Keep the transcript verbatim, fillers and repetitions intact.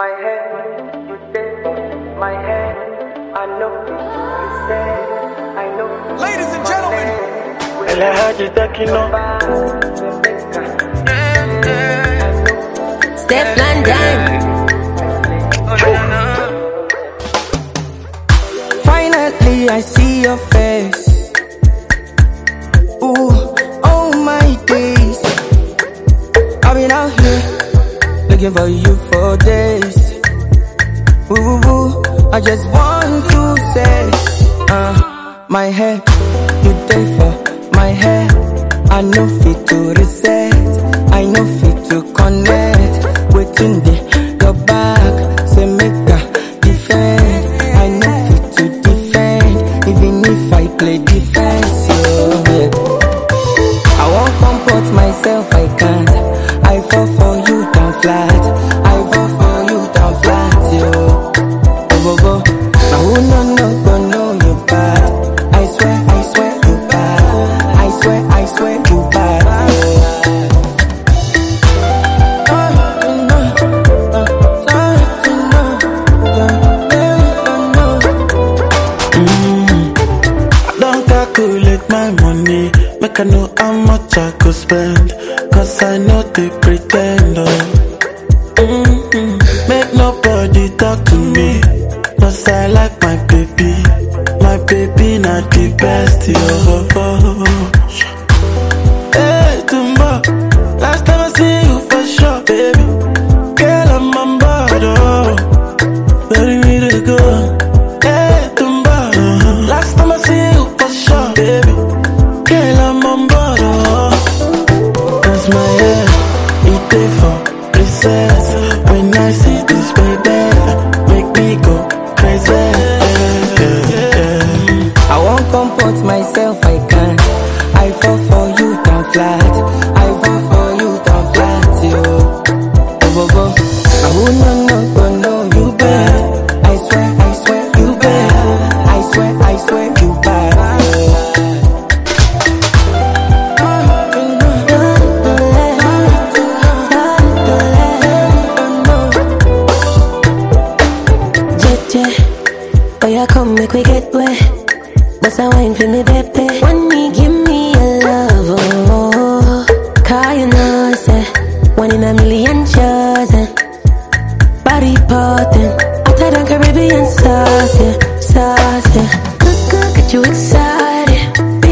My head, you take my head. I know you say, I know. Ladies and gentlemen, Elle est hadi takino. Steph London. Finally, I see your face. Ooh, oh my days. I've been out here looking for you for days. Ooh, ooh, I just want to say, uh, my head, you take for my head. I know fit to reset, I know fit to connect. Waiting there, your back, say make a defend. I know fit to defend, even if I play defense. Yeah. I won't comport myself, I can't. I fall for you down flat, I fall for you down flat, yo. Go go, now who no no go know you bad. I swear, I swear you bad. I swear, I swear you bad. Don't calculate my money, make I know how much I could spend. Cause I know they pretend. Oh. Mm-hmm. Make nobody talk to me. Cause I like my baby. My baby not the best. Yo. Hey, Tumba. Last time I see you for sure, baby. Girl, I'm on board. Oh. Where me to go? Hey, Tumba. Last time I see you for sure, baby. Girl, I'm on board. Oh. Cause my head, it dey for princess. When I see this baby, make me go crazy. I won't comport myself, I can't. I fall for you down flat, I fall for you down flat, yo. Go go, now who no no go know you bad. I swear, I swear you bad. I swear, I swear you bad. Oh, yeah, come make we get wet. Bust a wine for me, baby. When me give me a love, oh, cause you know, say, one in a million chosen. Body parting, hotter than Caribbean sauce, yeah, sauce, yeah. Good, good, get you excited.